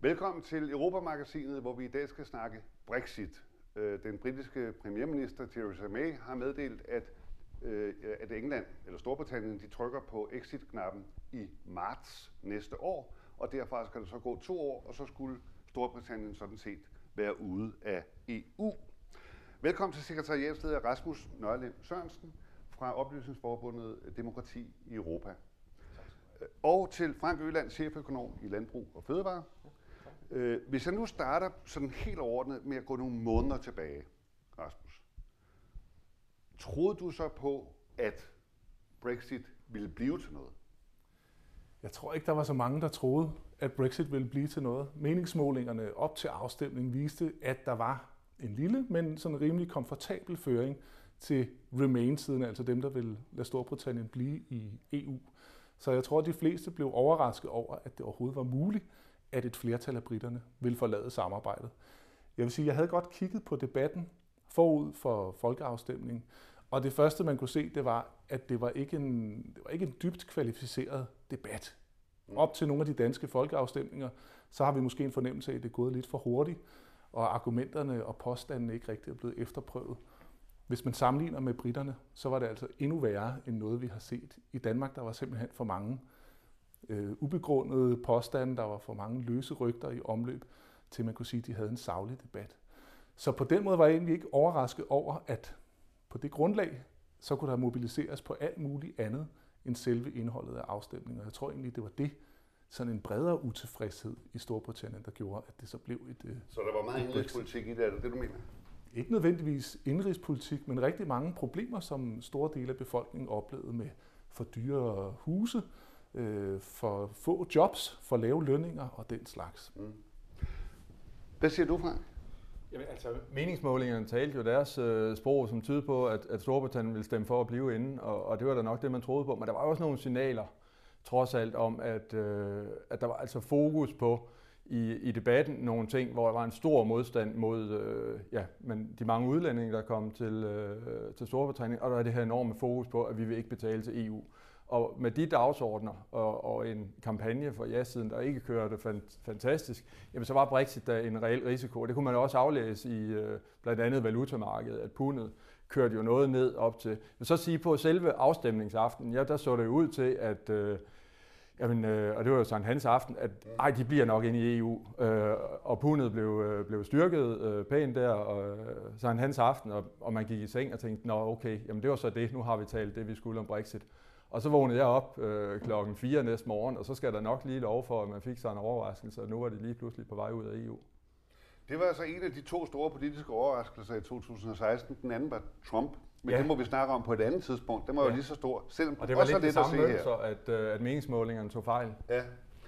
Velkommen til Europamagasinet, hvor vi i dag skal snakke Brexit. Den britiske premierminister Theresa May har meddelt, at England eller Storbritannien de trykker på exit-knappen i marts næste år, og derfra skal det så gå 2 år, og så skulle Storbritannien sådan set være ude af EU. Velkommen til sekretariatsleder Rasmus Nørlind Sørensen fra Oplysningsforbundet Demokrati i Europa. Og til Frank Øland, cheføkonom i Landbrug og Fødevare. Hvis jeg nu starter sådan helt overordnet med at gå nogle måneder tilbage, Rasmus. Troede du så på, at Brexit ville blive til noget? Jeg tror ikke, der var så mange, der troede, at Brexit ville blive til noget. Meningsmålingerne op til afstemningen viste, at der var en lille, men sådan rimelig komfortabel føring til Remain-siden, altså dem, der ville lade Storbritannien blive i EU. Så jeg tror, at de fleste blev overrasket over, at det overhovedet var muligt, at et flertal af briterne ville forlade samarbejdet. Jeg vil sige, at jeg havde godt kigget på debatten forud for folkeafstemningen, og det første, man kunne se, det var, at det var ikke en dybt kvalificeret debat. Op til nogle af de danske folkeafstemninger, så har vi måske en fornemmelse af, at det er gået lidt for hurtigt, og argumenterne og påstandene ikke rigtig er blevet efterprøvet. Hvis man sammenligner med briterne, så var det altså endnu værre end noget, vi har set. I Danmark der var simpelthen for mange ubegrundede påstande, der var for mange løse rygter i omløb, til man kunne sige, at de havde en saglig debat. Så på den måde var jeg egentlig ikke overrasket over, at på det grundlag, så kunne der mobiliseres på alt muligt andet end selve indholdet af afstemningen. Og jeg tror egentlig, det var det, sådan en bredere utilfredshed i Storbritannien, der gjorde, at det så blev et Så der var meget indrigspolitik i det, er det det, du mener? Ikke nødvendigvis indrigspolitik, men rigtig mange problemer, som store dele af befolkningen oplevede med for dyre huse, for få jobs, for lave lønninger og den slags. Hvad siger du, Frank? Jamen, altså, meningsmålingerne talte jo deres sprog, som tyder på, at Storbritannien ville stemme for at blive inde, og det var da nok det, man troede på. Men der var også nogle signaler, trods alt, om, at der var altså fokus på i debatten nogle ting, hvor der var en stor modstand mod men de mange udlændinge, der kom til Storbritannien, og der er det her enorme fokus på, at vi vil ikke betale til EU. Og med de dagsordner og en kampagne for ja-siden, der ikke kørte fantastisk, jamen så var Brexit da en reel risiko. Det kunne man også aflæse i blandt andet valutamarkedet, at pundet kørte jo noget ned op til. Jeg vil så sige på selve afstemningsaften, ja, der så det ud til, at og det var jo Sankt Hans aften, at de bliver nok inde i EU, og pundet blev styrket pænt der, og Sankt Hans aften, og man gik i seng og tænkte, nå okay, jamen det var så det, nu har vi talt det, vi skulle om Brexit. Og så vågnede jeg op klokken 4 næste morgen, og så skal der nok lige lov for, at man fik sig en overraskelse, og nu var det lige pludselig på vej ud af EU. Det var altså en af de 2 store politiske overraskelser i 2016. Den anden var Trump. Men det må vi snakke om på et andet tidspunkt. Den var jo lige så stor. Selvom og det var lidt det samme mønster, at meningsmålingerne tog fejl. Ja.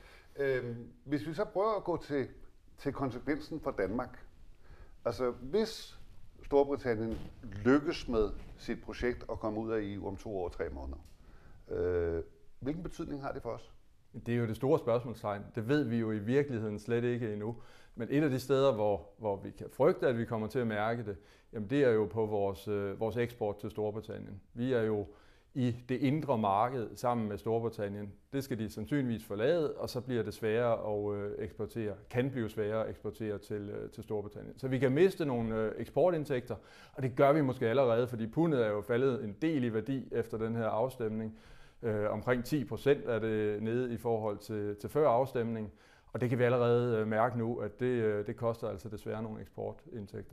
Hvis vi så prøver at gå til konsekvensen for Danmark. Altså, hvis Storbritannien lykkes med sit projekt at komme ud af EU om 2 år og 3 måneder, hvilken betydning har det for os? Det er jo det store spørgsmålstegn. Det ved vi jo i virkeligheden slet ikke endnu. Men et af de steder, hvor vi kan frygte, at vi kommer til at mærke det, jamen det er jo på vores eksport til Storbritannien. Vi er jo i det indre marked sammen med Storbritannien. Det skal de sandsynligvis forlade, og så bliver det sværere at eksportere, kan blive sværere at eksportere til Storbritannien. Så vi kan miste nogle eksportindtægter, og det gør vi måske allerede, fordi pundet er jo faldet en del i værdi efter den her afstemning. Omkring 10% er det nede i forhold til før afstemning, og det kan vi allerede mærke nu, at det koster altså desværre nogle eksportindtægter.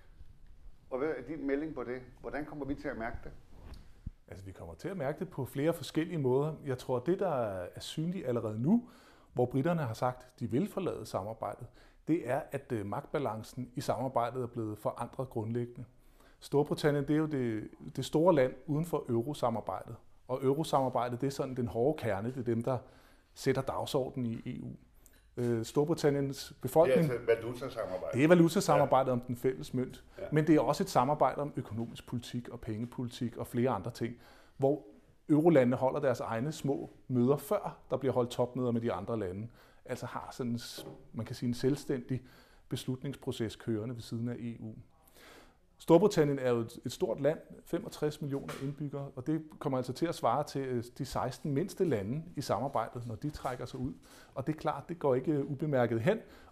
Og hvad er din melding på det? Hvordan kommer vi til at mærke det? Altså, vi kommer til at mærke det på flere forskellige måder. Jeg tror, det, der er synligt allerede nu, hvor briterne har sagt, at de vil forlade samarbejdet, det er, at magtbalancen i samarbejdet er blevet forandret grundlæggende. Storbritannien, det er jo det store land uden for eurosamarbejdet. Og eurosamarbejdet, det er sådan den hårde kerne, det er dem, der sætter dagsordenen i EU. Storbritanniens befolkning... Det er altså valutasamarbejdet. Det er valutasamarbejdet om den fælles mønt. Ja. Men det er også et samarbejde om økonomisk politik og pengepolitik og flere andre ting, hvor eurolandene holder deres egne små møder, før der bliver holdt topmøder med de andre lande. Altså har sådan, man kan sige, en selvstændig beslutningsproces kørende ved siden af EU. Storbritannien er jo et stort land, 65 millioner indbyggere, og det kommer altså til at svare til de 16 mindste lande i samarbejdet, når de trækker sig ud. Og det er klart, det går ikke ubemærket hen,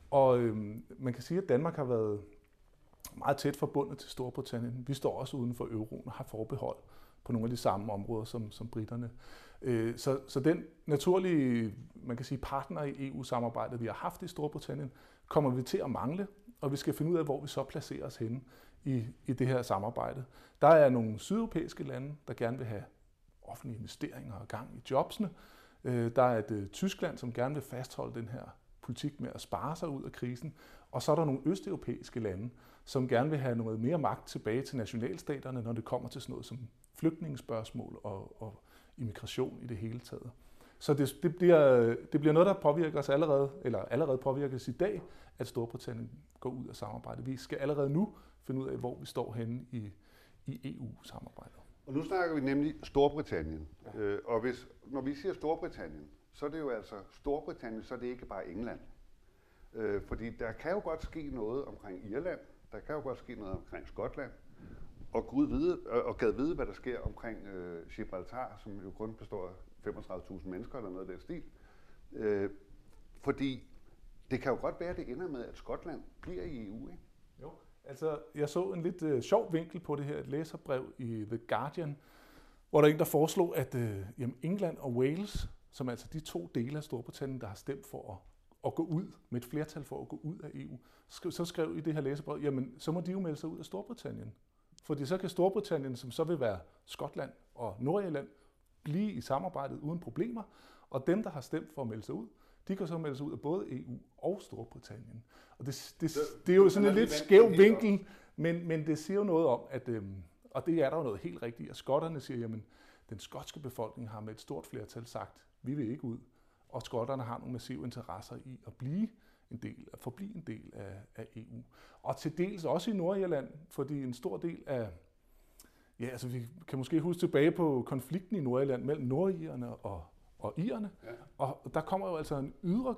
Og man kan sige, at Danmark har været meget tæt forbundet til Storbritannien. Vi står også uden for euroen og har forbehold på nogle af de samme områder som briterne. Så den naturlige, man kan sige, partner i EU-samarbejdet, vi har haft i Storbritannien, kommer vi til at mangle, og vi skal finde ud af, hvor vi så placerer os henne i det her samarbejde. Der er nogle sydeuropæiske lande, der gerne vil have offentlige investeringer og gang i jobsene. Der er et Tyskland, som gerne vil fastholde den her politik med at spare sig ud af krisen. Og så er der nogle østeuropæiske lande, som gerne vil have noget mere magt tilbage til nationalstaterne, når det kommer til sådan noget som flygtningespørgsmål og immigration i det hele taget. Så det bliver noget, der påvirker os allerede påvirkes i dag, at Storbritannien går ud af samarbejdet. Vi skal allerede nu finde ud af, hvor vi står henne i EU-samarbejdet. Og nu snakker vi nemlig Storbritannien. Ja. Og når vi siger Storbritannien, så er det jo altså Storbritannien, så er det ikke bare England. Fordi der kan jo godt ske noget omkring Irland, der kan jo godt ske noget omkring Skotland, og gad vide, hvad der sker omkring Gibraltar, som jo kun består af 35.000 mennesker eller noget af den stil. Fordi det kan jo godt være, at det ender med, at Skotland bliver i EU, ikke? Jo, altså jeg så en lidt sjov vinkel på det her, et læserbrev i The Guardian, hvor der er en, der foreslog, at England og Wales, som er altså de to dele af Storbritannien, der har stemt for at gå ud, med et flertal for at gå ud af EU, så skrev i det her læserbrev, jamen så må de jo melde sig ud af Storbritannien. Fordi så kan Storbritannien, som så vil være Skotland og Nordirland, blive i samarbejdet uden problemer, og dem, der har stemt for at melde sig ud, de kan så melde sig ud af både EU og Storbritannien. Og det er jo sådan en lidt skæv vinkel, men det siger jo noget om, at, og det er der jo noget helt rigtigt, at skotterne siger, jamen den skotske befolkning har med et stort flertal sagt, vi vil ikke ud, og skotterne har nogle massive interesser i at forblive en del af EU. Og til dels også i Nordirland, fordi en stor del af, ja, altså vi kan måske huske tilbage på konflikten i Nordirland mellem nordirerne og irerne, ja. Og der kommer jo altså en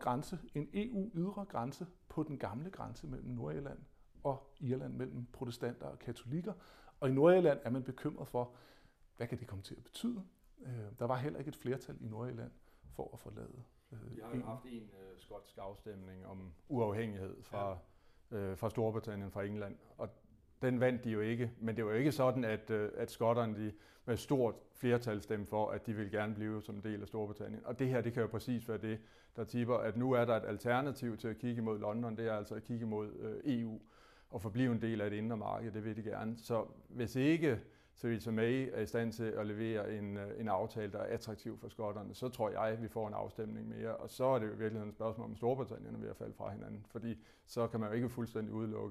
EU-ydre grænse på den gamle grænse mellem Nordirland og Irland, mellem protestanter og katolikker. Og i Nordirland er man bekymret for, hvad kan det komme til at betyde? Der var heller ikke et flertal i Nordirland for at forlade Vi har jo haft en skotsk afstemning om uafhængighed fra Storbritannien, fra England, og den vandt de jo ikke, men det var jo ikke sådan, at skotterne de med stort flertal stemte for, at de ville gerne blive som en del af Storbritannien. Og det her, det kan jo præcis være det, der tipper, at nu er der et alternativ til at kigge mod London, det er altså at kigge mod EU og forblive en del af det indre marked, det vil de gerne. Så hvis ikke Theresa May er i stand til at levere en aftale, der er attraktiv for skotterne, så tror jeg, at vi får en afstemning mere. Og så er det jo virkelig et spørgsmål om Storbritannien er ved at falde fra hinanden. Fordi så kan man jo ikke fuldstændig udelukke,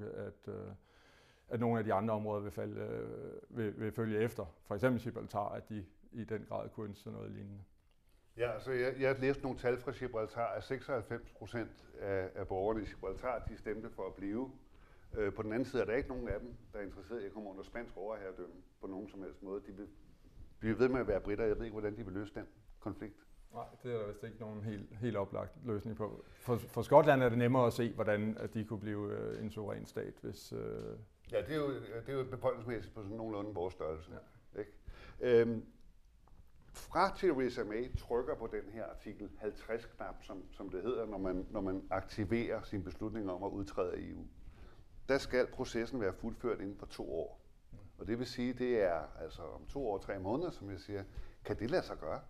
at nogle af de andre områder vil følge efter. For eksempel Gibraltar, at de i den grad kunne ønske noget lignende. Ja, altså jeg læste nogle tal fra Gibraltar, at 96% af borgerne i Gibraltar, de stemte for at blive. På den anden side er der ikke nogen af dem, der er interesseret i at komme under spansk overherredømme på nogen som helst måde. De vil blive ved med at være britter. Jeg ved ikke, hvordan de vil løse den konflikt. Nej, det er der vist ikke nogen helt oplagt løsning på. For Skotland er det nemmere at se, hvordan at de kunne blive en suveræn stat, hvis... Ja, det er jo befolkningsmæssigt på sådan nogenlunde vores størrelse. Ja. Ikke? Fra Theresa May trykker på den her artikel 50-knap, som det hedder, når man aktiverer sin beslutning om at udtræde af EU. Der skal processen være fuldført inden for 2 år. Og det vil sige, det er altså om 2 år, 3 måneder, som jeg siger. Kan det lade sig gøre?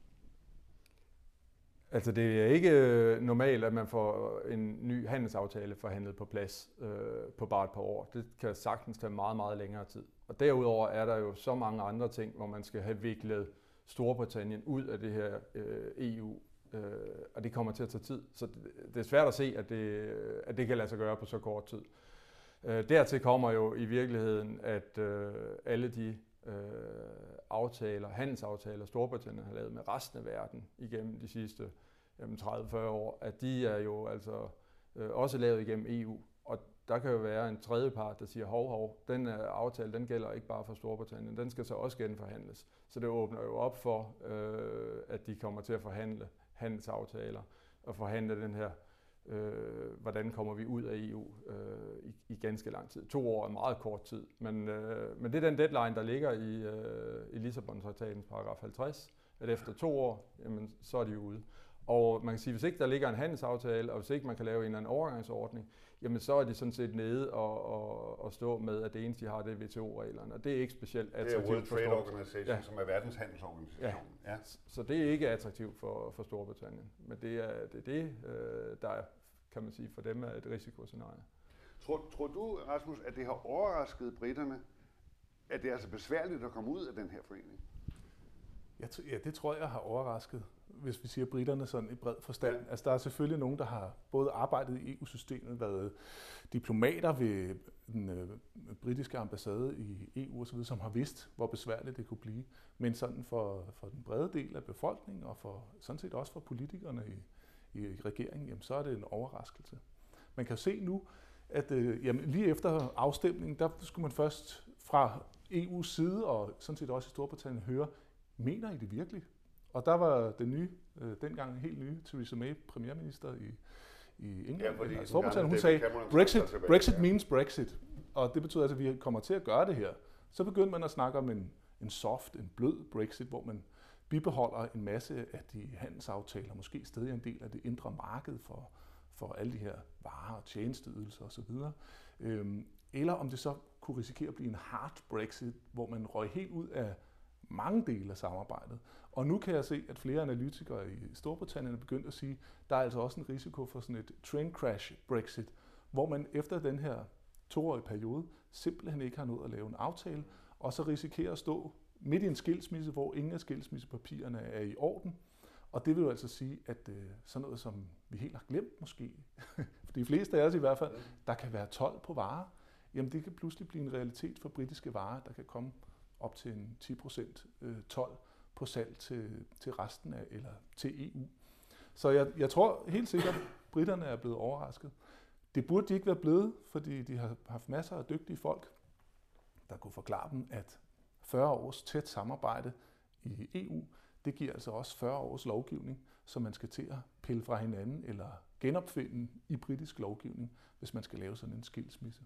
Altså det er ikke normalt, at man får en ny handelsaftale forhandlet på plads på bare et par år. Det kan sagtens tage meget, meget længere tid. Og derudover er der jo så mange andre ting, hvor man skal have viklet Storbritannien ud af det her EU. Og det kommer til at tage tid. Så det er svært at se, at det kan lade sig gøre på så kort tid. Dertil kommer jo i virkeligheden, at alle de handelsaftaler, Storbritannien har lavet med resten af verden igennem de sidste 30-40 år, at de er jo altså også lavet igennem EU. Og der kan jo være en tredje part, der siger, hov, den aftale, den gælder ikke bare for Storbritannien, den skal så også genforhandles. Så det åbner jo op for, at de kommer til at forhandle handelsaftaler og forhandle den her hvordan kommer vi ud af EU i ganske lang tid. 2 år er meget kort tid, men det er den deadline, der ligger i Lissabon-traktatens paragraf 50, at efter 2 år, jamen, så er de ude. Og man kan sige, hvis ikke der ligger en handelsaftale, og hvis ikke man kan lave en eller anden overgangsordning, jamen så er de sådan set nede og stå med, at det eneste, de har, det er WTO-reglerne. Og det er ikke specielt attraktivt. Det er World Trade Organization, som er verdens handelsorganisation. Ja. Så det er ikke attraktivt for Storbritannien. Men det er det, der kan man sige, for dem er et risikoscenarie. Tror du, Rasmus, at det har overrasket briterne, at det er så besværligt at komme ud af den her forening? Ja, det tror jeg har overrasket, hvis vi siger briterne sådan i bred forstand. Ja. Altså, der er selvfølgelig nogen, der har både arbejdet i EU-systemet, været diplomater ved den britiske ambassade i EU osv., som har vidst, hvor besværligt det kunne blive. Men sådan for den brede del af befolkningen, og sådan set også for politikerne i regeringen, jamen, så er det en overraskelse. Man kan se nu, at lige efter afstemningen, der skulle man først fra EU's side, og sådan set også i Storbritannien, høre, mener I det virkelig? Og der var den nye, dengang helt nye Theresa May, premierminister i England, ja, Storbritannien, hun sagde, Brexit means Brexit. Og det betyder altså, at vi kommer til at gøre det her. Så begyndte man at snakke om en soft, en blød Brexit, hvor man bibeholder en masse af de handelsaftaler, måske stadig en del af det indre marked for alle de her varer og tjenesteydelser osv. Eller om det så kunne risikere at blive en hard Brexit, hvor man røg helt ud af mange dele af samarbejdet. Og nu kan jeg se, at flere analytikere i Storbritannien er begyndt at sige, at der er altså også en risiko for sådan et train crash Brexit, hvor man efter den her 2-årige periode simpelthen ikke har nået at lave en aftale, og så risikerer at stå midt i en skilsmisse, hvor ingen af skilsmissepapirerne er i orden. Og det vil jo altså sige, at sådan noget, som vi helt har glemt måske, for de fleste af os i hvert fald, der kan være told på varer, jamen det kan pludselig blive en realitet for britiske varer, der kan komme op til en 10% told på salg til resten af, eller til EU. Så jeg tror helt sikkert, at briterne er blevet overrasket. Det burde de ikke være blevet, fordi de har haft masser af dygtige folk, der kunne forklare dem, at 40 års tæt samarbejde i EU, det giver altså også 40 års lovgivning, som man skal til at pille fra hinanden eller genopfinde i britisk lovgivning, hvis man skal lave sådan en skilsmisse.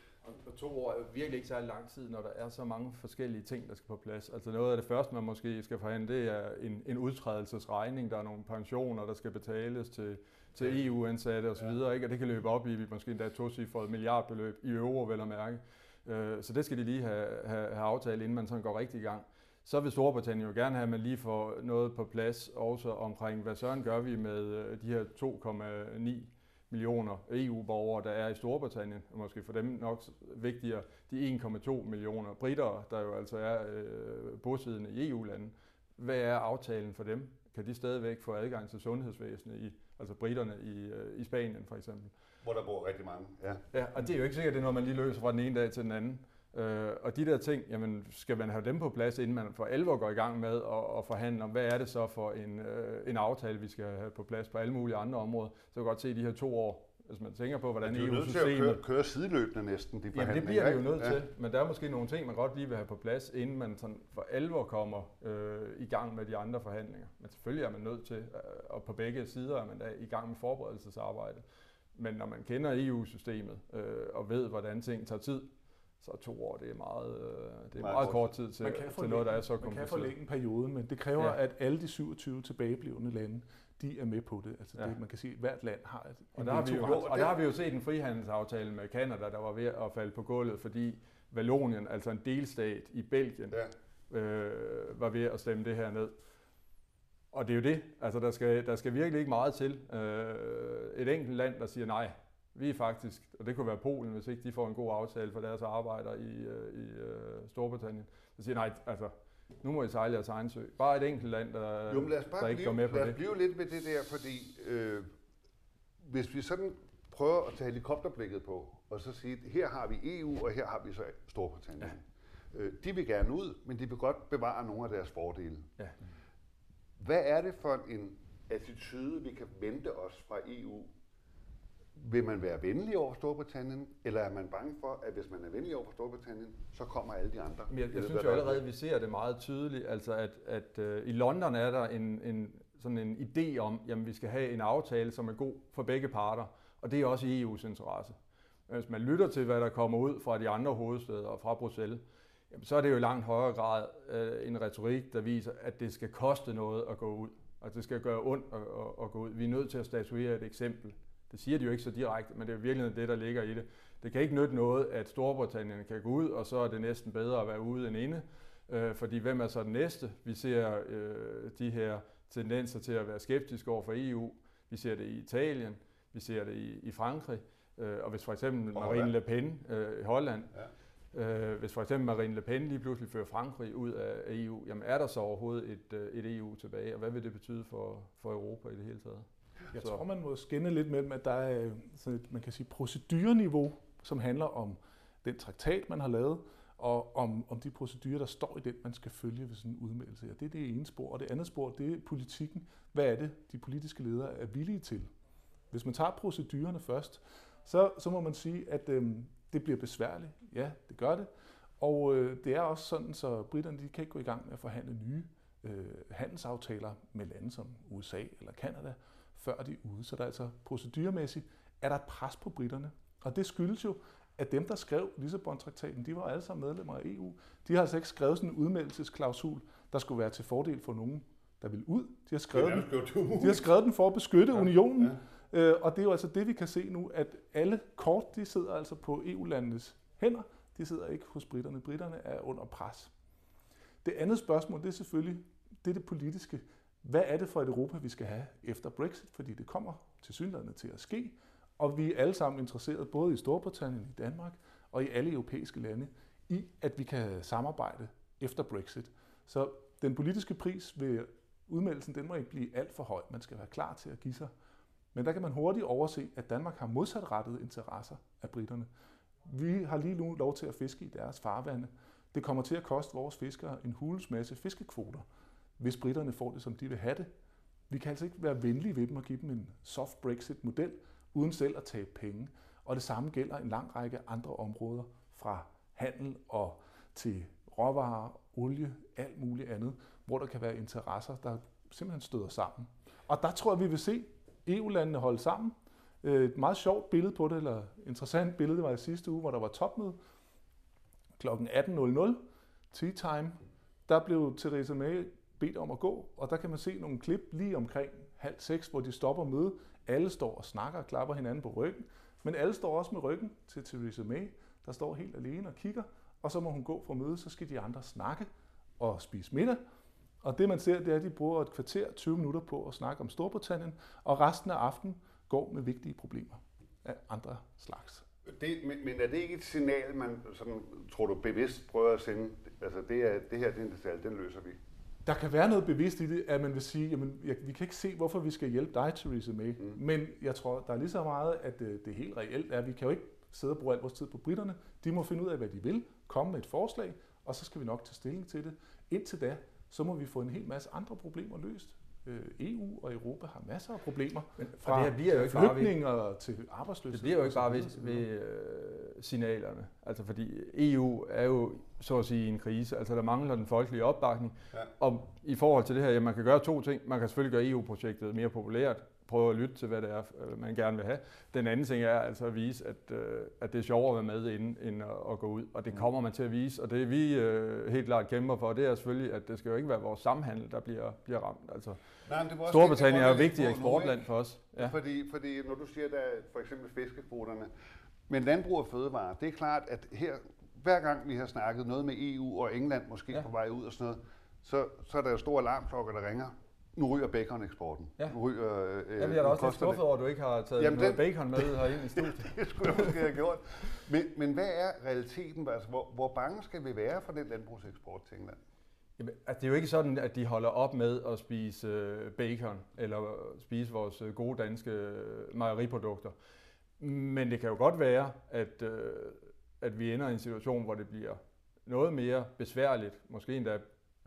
Og 2 år er virkelig ikke særlig lang tid, når der er så mange forskellige ting, der skal på plads. Altså noget af det første, man måske skal forhandle, det er en udtrædelsesregning. Der er nogle pensioner, der skal betales til EU-ansatte osv., ikke? Og det kan løbe op i måske endda 2-cifret milliardbeløb i euro, vel at mærke. Så det skal de lige have aftalt, inden man sådan går rigtig i gang. Så vil Storbritannien jo gerne have, at man lige får noget på plads også omkring, hvad søren gør vi med de her 2,9 millioner EU-borgere, der er i Storbritannien, og måske for dem nok vigtigere, de 1,2 millioner britter, der jo altså er bosiddende i EU-landen. Hvad er aftalen for dem? Kan de stadigvæk få adgang til sundhedsvæsenet, altså britterne i Spanien for eksempel? Hvor der bor rigtig mange. Ja, og det er jo ikke sikkert, det er noget, man lige løser fra den ene dag til den anden. Og de der ting, jamen, skal man have dem på plads, inden man for alvor går i gang med at forhandle om, hvad er det så for en aftale, vi skal have på plads på alle mulige andre områder. Så kan godt se de her 2 år, hvis man tænker på, hvordan EU-systemet... Det er nødt til at køre sideløbende næsten, de forhandlinger. Jamen det bliver vi jo nødt til, men der er måske nogle ting, man godt lige vil have på plads, inden man sådan for alvor kommer i gang med de andre forhandlinger. Men selvfølgelig er man nødt til, og på begge sider er man da i gang med forberedelsesarbejde. Men når man kender EU-systemet og ved, hvordan ting tager tid, så 2 år, det er meget kort tid til noget, der er så kompliceret. Man kan forlænge perioden, men det kræver, at alle de 27 tilbageblevende lande, de er med på det. Altså det, man kan sige, at hvert land har et... Og der har vi jo set en frihandelsaftale med Canada, der var ved at falde på gulvet, fordi Vallonien, altså en delstat i Belgien, var ved at stemme det her ned. Og det er jo det. Altså der skal virkelig ikke meget til. Et enkelt land, der siger nej. Vi er faktisk, og det kunne være Polen, hvis ikke de får en god aftale for deres arbejder i Storbritannien, så siger nej, altså nu må I sejle jeres egen sø. Bare et enkelt land, der ikke går med på det. Lad os blive lidt ved det der, fordi hvis vi sådan prøver at tage helikopterblikket på, og så sige, her har vi EU, og her har vi så Storbritannien. Ja. De vil gerne ud, men de vil godt bevare nogle af deres fordele. Ja. Hvad er det for en attitude, vi kan vente os fra EU? Vil man være venlig over Storbritannien, eller er man bange for, at hvis man er venlig over Storbritannien, så kommer alle de andre? Jeg synes jo allerede, at vi ser det meget tydeligt, altså at i London er der sådan en idé om, at vi skal have en aftale, som er god for begge parter, og det er også i EU's interesse. Hvis man lytter til, hvad der kommer ud fra de andre hovedstæder og fra Bruxelles, så er det jo i langt højere grad en retorik, der viser, at det skal koste noget at gå ud. Altså det skal gøre ondt at gå ud. Vi er nødt til at statuere et eksempel. Det siger de jo ikke så direkte, men det er virkelig det, der ligger i det. Det kan ikke nytte noget, at Storbritannien kan gå ud, og så er det næsten bedre at være ude end inde. Fordi hvem er så den næste? Vi ser de her tendenser til at være skeptiske over for EU. Vi ser det i Italien, vi ser det i Frankrig. Og hvis for eksempel Marine Le Pen i Holland, hvis for eksempel Marine Le Pen lige pludselig fører Frankrig ud af EU, jamen er der så overhovedet et EU tilbage, og hvad vil det betyde for Europa i det hele taget? Jeg tror, man må skelne lidt mellem, at der er sådan et, man kan sige, procedureniveau, som handler om den traktat, man har lavet, og om de procedurer, der står i den, man skal følge ved sådan en udmeldelse. Og det er det ene spor. Og det andet spor, det er politikken. Hvad er det, de politiske ledere er villige til? Hvis man tager procedurerne først, så må man sige, at det bliver besværligt. Ja, det gør det. Og det er også sådan, så briterne de kan ikke gå i gang med at forhandle nye handelsaftaler med lande som USA eller Canada, før de er ude. Så der er altså proceduremæssigt er der et pres på briterne. Og det skyldes jo, at dem, der skrev Lissabon-traktaten, de var alle sammen medlemmer af EU. De har altså ikke skrevet sådan en udmeldelsesklausul, der skulle være til fordel for nogen, der vil ud. De har skrevet den for at beskytte unionen. Ja. Og det er jo altså det, vi kan se nu, at alle kort, de sidder altså på EU-landenes hænder. De sidder ikke hos briterne. Briterne er under pres. Det andet spørgsmål, det er selvfølgelig det politiske. Hvad er det for et Europa, vi skal have efter Brexit? Fordi det kommer tilsyneladende til at ske. Og vi er alle sammen interesserede, både i Storbritannien, i Danmark og i alle europæiske lande, i at vi kan samarbejde efter Brexit. Så den politiske pris ved udmeldelsen, den må ikke blive alt for høj. Man skal være klar til at give sig. Men der kan man hurtigt overse, at Danmark har modsatrettede interesser af briterne. Vi har lige nu lov til at fiske i deres farvande. Det kommer til at koste vores fiskere en hulens masse fiskekvoter, hvis briterne får det, som de vil have det. Vi kan altså ikke være venlige ved dem og give dem en soft Brexit-model, uden selv at tabe penge. Og det samme gælder en lang række andre områder, fra handel og til råvarer, olie, alt muligt andet, hvor der kan være interesser, der simpelthen støder sammen. Og der tror jeg, vi vil se EU-landene holde sammen. Et meget sjovt billede på det, eller interessant billede, det var i sidste uge, hvor der var topmøde. Kl. 18.00, tea time, der blev Theresa May bedt om at gå, og der kan man se nogle klip lige omkring 5:30, hvor de stopper møde. Alle står og snakker og klapper hinanden på ryggen, men alle står også med ryggen til Theresa May, der står helt alene og kigger, og så må hun gå fra mødet, så skal de andre snakke og spise middag. Og det man ser, det er, at de bruger et kvarter, 20 minutter på at snakke om Storbritannien, og resten af aftenen går med vigtige problemer af andre slags. Men er det ikke et signal, man sådan, tror du bevidst prøver at sende? Altså det her det er en detalje, den løser vi. Der kan være noget bevidst i det, at man vil sige, jamen, vi kan ikke se, hvorfor vi skal hjælpe dig, Theresa May. Men jeg tror, der er lige så meget, at det helt reelt er, at vi kan jo ikke sidde og bruge al vores tid på britterne. De må finde ud af, hvad de vil, komme med et forslag, og så skal vi nok tage stilling til det. Indtil da, så må vi få en hel masse andre problemer løst. EU og Europa har masser af problemer, fra flygtninger til arbejdsløshed. Det bliver jo ikke bare ved signalerne, altså fordi EU er jo så at sige i en krise, altså der mangler den folkelige opbakning, og i forhold til det her, man kan gøre to ting. Man kan selvfølgelig gøre EU-projektet mere populært, prøve at lytte til, hvad det er, man gerne vil have. Den anden ting er altså at vise, at det er sjovere at være med end at gå ud, og det kommer man til at vise, og det vi helt klart kæmper for, det er selvfølgelig, at det skal jo ikke være vores samhandel, der bliver ramt. Altså, Storbritannien er jo et vigtigt eksportland for os. Ja. Fordi når du siger, der er for eksempel fiskekvoterne, men landbrug og fødevarer, det er klart, at her, hver gang vi har snakket noget med EU og England måske på vej ud og sådan noget, så er der jo store alarmklokker, der ringer. Nu ryger bacon-eksporten. Ja. Nu ryger, jeg er da også lidt skuffet over, at du ikke har taget noget bacon med herinde i studiet. Det skulle jeg måske have gjort. Men hvad er realiteten? Altså, hvor bange skal vi være for den landbrugseksport til England? Jamen, altså, det er jo ikke sådan, at de holder op med at spise bacon, eller spise vores gode danske mejeriprodukter. Men det kan jo godt være, at vi ender i en situation, hvor det bliver noget mere besværligt, måske endda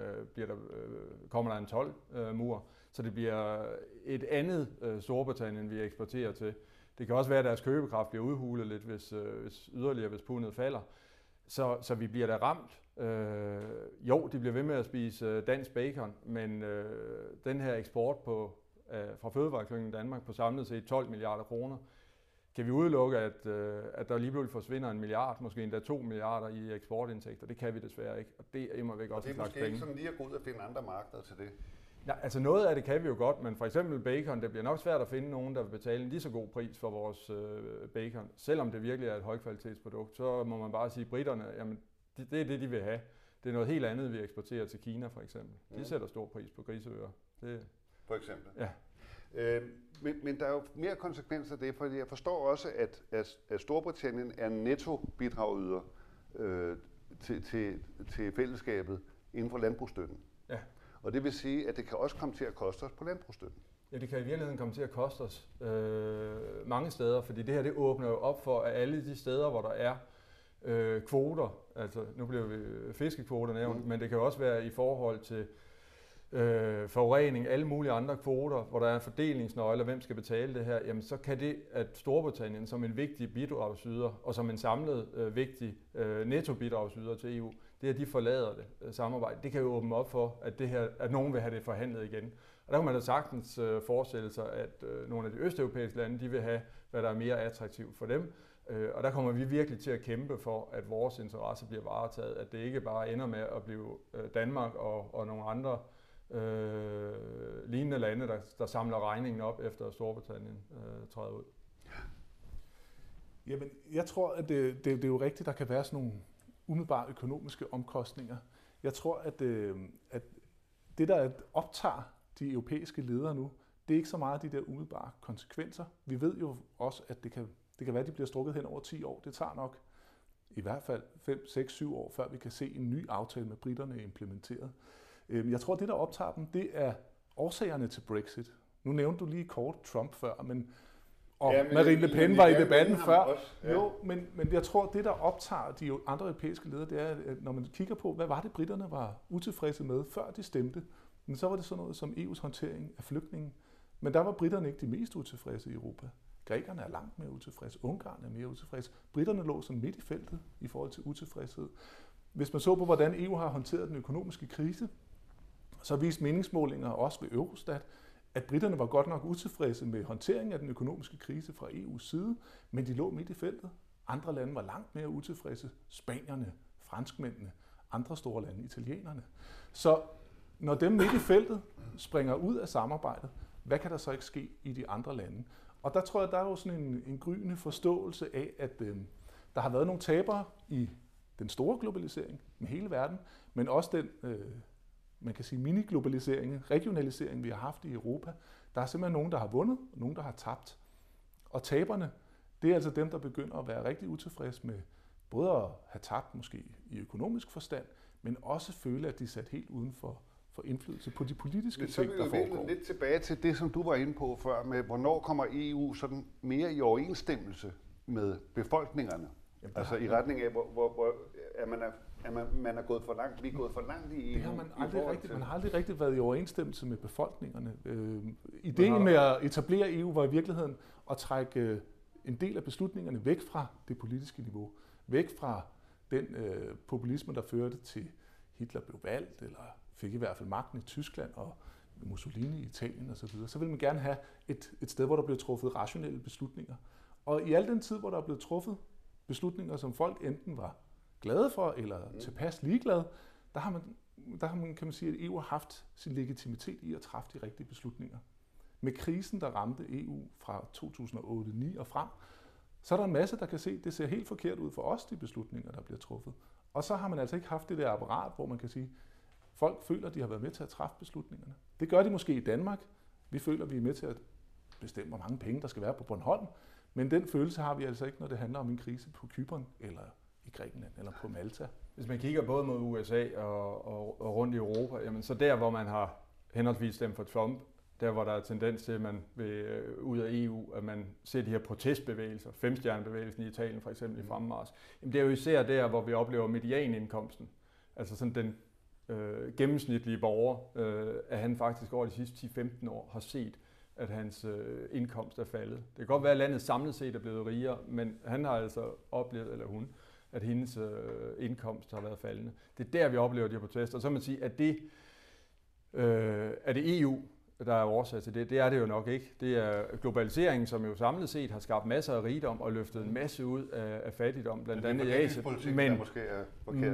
kommer der en 12-mur, så det bliver et andet Storbritannien, vi eksporterer til. Det kan også være, at deres købekraft bliver udhulet lidt, hvis pundet falder. Så vi bliver da ramt. Jo, de bliver ved med at spise dansk bacon, men den her eksport fra fødevareklyngen i Danmark på samlet set 12 milliarder kroner, kan vi udelukke, at der lige pludselig forsvinder 1 milliard, måske endda 2 milliarder i eksportimportindtægter. Det kan vi desværre ikke, og det er immervæk også en slags penge. Det er måske ikke sådan lige at gå ud og finde andre markeder til det? Ja, altså noget af det kan vi jo godt, men for eksempel bacon, det bliver nok svært at finde nogen, der vil betale en lige så god pris for vores bacon. Selvom det virkelig er et højkvalitetsprodukt, så må man bare sige, at britterne, jamen, det er det, de vil have. Det er noget helt andet, vi eksporterer til Kina for eksempel. De sætter stor pris på griseører. For eksempel? Ja. Men der er jo mere konsekvenser af det, fordi jeg forstår også, at Storbritannien er nettobidragyder til fællesskabet inden for landbrugsstøtten. Ja. Og det vil sige, at det kan også komme til at koste os på landbrugsstøtten. Ja, det kan i virkeligheden komme til at koste os mange steder, fordi det her det åbner jo op for, at alle de steder, hvor der er kvoter, altså nu bliver vi fiskekvoter nævnt, men det kan også være i forhold til forurening, alle mulige andre kvoter, hvor der er en fordelingsnøgle, hvem skal betale det her, jamen så kan det, at Storbritannien som en vigtig bidragsyder, og som en samlet vigtig nettobidragsyder til EU, det at de forlader det samarbejde, det kan jo åbne op for, at nogen vil have det forhandlet igen. Og der kan man da sagtens forestille sig, at nogle af de østeuropæiske lande, de vil have, hvad der er mere attraktivt for dem. Og der kommer vi virkelig til at kæmpe for, at vores interesse bliver varetaget, at det ikke bare ender med at blive Danmark og nogle andre lignende lande, der samler regningen op efter Storbritannien træder ud. Jamen, jeg tror, at det er jo rigtigt, der kan være sådan nogle umiddelbare økonomiske omkostninger. Jeg tror, at det, der optager de europæiske ledere nu, det er ikke så meget de der umiddelbare konsekvenser. Vi ved jo også, at det kan være, at de bliver strukket hen over 10 år. Det tager nok i hvert fald 5, 6, 7 år, før vi kan se en ny aftale med briterne implementeret. Jeg tror, det der optager dem, det er årsagerne til Brexit. Nu nævnte du lige kort Trump før, men Marine Le Pen var i debatten før. Ja. Jo, men jeg tror, det der optager de andre europæiske ledere, det er, at når man kigger på, hvad var det, briterne var utilfredse med, før de stemte, men så var det sådan noget som EU's håndtering af flygtninge. Men der var briterne ikke de mest utilfredse i Europa. Grækerne er langt mere utilfredse, Ungarn er mere utilfredse. Briterne lå sådan midt i feltet i forhold til utilfredshed. Hvis man så på, hvordan EU har håndteret den økonomiske krise, så viste meningsmålinger også ved Eurostat, at briterne var godt nok utilfredse med håndteringen af den økonomiske krise fra EU's side, men de lå midt i feltet. Andre lande var langt mere utilfredse. Spanierne, franskmændene, andre store lande, italienerne. Så når dem midt i feltet springer ud af samarbejdet, hvad kan der så ikke ske i de andre lande? Og der tror jeg, der er jo sådan en gryende forståelse af, at der har været nogle tabere i den store globalisering med hele verden, men også den, man kan sige, mini-globalisering, regionalisering, vi har haft i Europa. Der er simpelthen nogen, der har vundet, og nogen, der har tabt. Og taberne, det er altså dem, der begynder at være rigtig utilfredse med både at have tabt måske i økonomisk forstand, men også føle, at de er sat helt uden for indflydelse på de politiske ting, der foregår. Så lidt tilbage til det, som du var inde på før, med hvornår kommer EU sådan mere i overensstemmelse med befolkningerne? Jamen, altså i retning af, hvor man er gået for langt, vi er gået for langt i EU. Det har man har aldrig rigtig været i overensstemmelse med befolkningerne. Ideen med at etablere EU var i virkeligheden at trække en del af beslutningerne væk fra det politiske niveau, væk fra den populisme, der førte til Hitler blev valgt, eller fik i hvert fald magten i Tyskland og Mussolini i Italien osv., så vil man gerne have et sted, hvor der bliver truffet rationelle beslutninger. Og i al den tid, hvor der er blevet truffet beslutninger, som folk enten var glade for eller tilpas ligeglade, der har man, kan man sige, at EU har haft sin legitimitet i at træffe de rigtige beslutninger. Med krisen, der ramte EU fra 2008-2009 og frem, så er der en masse, der kan se, at det ser helt forkert ud for os, de beslutninger, der bliver truffet. Og så har man altså ikke haft det der apparat, hvor man kan sige, folk føler, at de har været med til at træffe beslutningerne. Det gør de måske i Danmark. Vi føler, at vi er med til at bestemme, hvor mange penge, der skal være på Bornholm. Men den følelse har vi altså ikke, når det handler om en krise på Cypern, eller i Grækenland, eller på Malta. Hvis man kigger både mod USA og rundt i Europa, jamen så der, hvor man har henholdsvis stemt for Trump, der hvor der er tendens til, at man vil ud af EU, at man ser de her protestbevægelser, femstjernebevægelsen i Italien for eksempel i fremmarch, jamen det er jo især der, hvor vi oplever medianindkomsten. Altså sådan den gennemsnitlige borger, at han faktisk over de sidste 10-15 år har set, at hans indkomst er faldet. Det kan godt være, at landet samlet set er blevet rigere, men han har altså oplevet, eller hun, at hendes indkomst har været faldende. Det er der, vi oplever de her protester. Og så kan man sige, at er det EU, der er årsag til det? Det er det jo nok ikke. Det er globaliseringen, som jo samlet set har skabt masser af rigdom og løftet en masse ud af fattigdom, blandt andet i Asien. Men måske er forkert.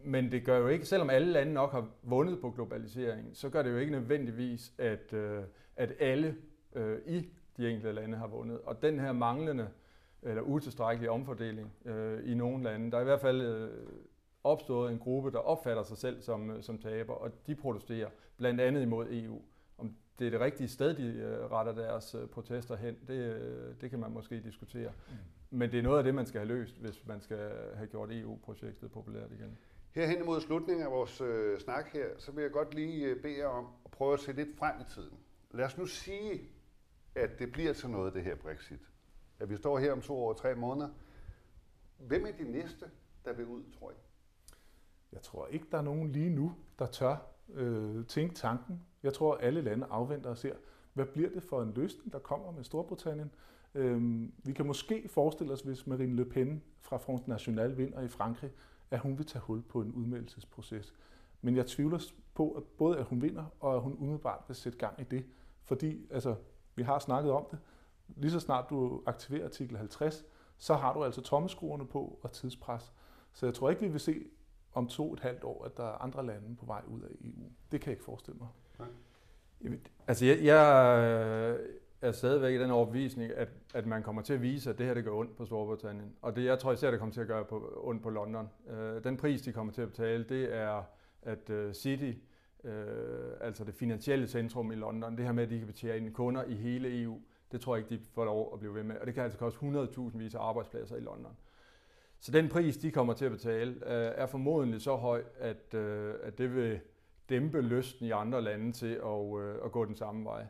Men det gør jo ikke, selvom alle lande nok har vundet på globaliseringen, så gør det jo ikke nødvendigvis, at alle i de enkelte lande har vundet. Og den her manglende eller utilstrækkelige omfordeling i nogle lande, der er i hvert fald opstået en gruppe, der opfatter sig selv som taber, og de protesterer blandt andet imod EU. Om det er det rigtige sted, de retter deres protester hen, det kan man måske diskutere. Men det er noget af det, man skal have løst, hvis man skal have gjort EU-projektet populært igen. Her hen imod slutningen af vores snak her, så vil jeg godt lige bede jer om at prøve at se lidt frem i tiden. Lad os nu sige, at det bliver til noget, det her Brexit. At vi står her om 2 år og 3 måneder. Hvem er de næste, der vil ud, tror I? Jeg tror ikke, der er nogen lige nu, der tør tænke tanken. Jeg tror, alle lande afventer og ser, hvad bliver det for en løsning, der kommer med Storbritannien. Vi kan måske forestille os, hvis Marine Le Pen fra Front National vinder i Frankrig, at hun vil tage hul på en udmeldelsesproces. Men jeg tvivler på, at både at hun vinder, og at hun umiddelbart vil sætte gang i det. Fordi, altså, vi har snakket om det. Lige så snart du aktiverer artikel 50, så har du altså tommeskruerne på og tidspres. Så jeg tror ikke, vi vil se om 2,5 år, at der er andre lande på vej ud af EU. Det kan jeg ikke forestille mig. Nej. Altså, jeg er stadigvæk i den overbevisning, at man kommer til at vise, at det her det gør ondt på Storbritannien. Og det, jeg tror især, det kommer til at gøre ondt på London. Den pris, de kommer til at betale, det er, at City, altså det finansielle centrum i London, det her med, at de kan betjene kunder i hele EU, det tror jeg ikke, de får lov at blive ved med. Og det kan altså koste 100.000 vis af arbejdspladser i London. Så den pris, de kommer til at betale, er formodentlig så høj, at det vil dæmpe lysten i andre lande til at gå den samme vej.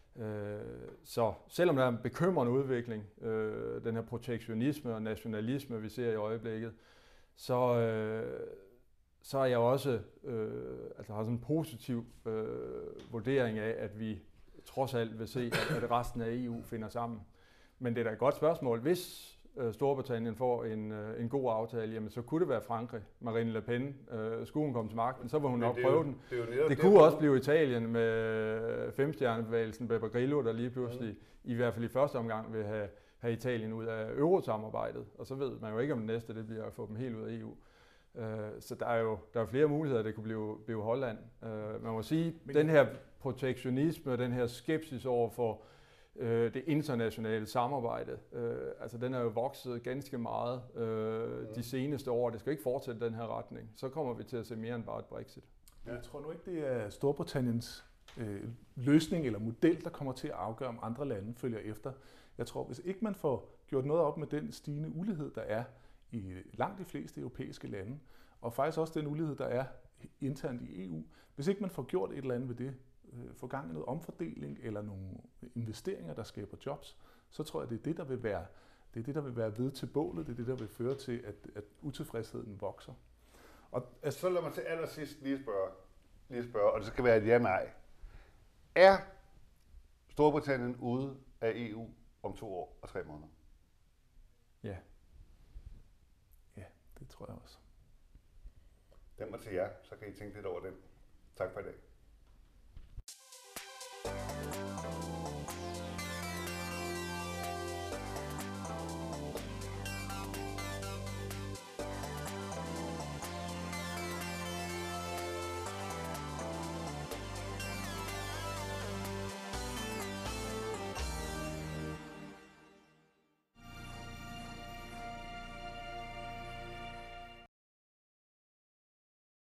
Så selvom der er en bekymrende udvikling, den her protektionisme og nationalisme, vi ser i øjeblikket, så er jeg også har sådan en positiv vurdering af, at vi trods alt vil se, at resten af EU finder sammen. Men det er da et godt spørgsmål. Hvis Storbritannien får en god aftale, jamen så kunne det være Frankrig. Marine Le Pen, skulle hun komme til magten, så vil hun nok prøve den. Det kunne også blive Italien med femstjernebevægelsen Beppe Grillo, der lige pludselig, i hvert fald i første omgang, vil have Italien ud af eurosamarbejdet. Og så ved man jo ikke, om det næste det bliver at få dem helt ud af EU. Så der er jo flere muligheder, det kunne blive Holland. Man må sige, den her protektionisme og den her skepsis over for det internationale samarbejde, altså den er jo vokset ganske meget de seneste år. Det skal ikke fortsætte den her retning. Så kommer vi til at se mere end bare et Brexit. Ja. Jeg tror nu ikke, det er Storbritanniens løsning eller model, der kommer til at afgøre, om andre lande følger efter. Jeg tror, hvis ikke man får gjort noget op med den stigende ulighed, der er i langt de fleste europæiske lande, og faktisk også den ulighed, der er internt i EU, hvis ikke man får gjort et eller andet ved det, få gang i noget omfordeling eller nogle investeringer, der skaber jobs, så tror jeg, det er det, der vil være ved til bålet, det er det, der vil føre til, at utilfredsheden vokser. Og så lad mig til allersidst lige spørge, og det skal være et ja-nej. Er Storbritannien ude af EU om 2 år og 3 måneder? Ja. Ja, det tror jeg også. Den var til jer, så kan I tænke lidt over den. Tak for i dag.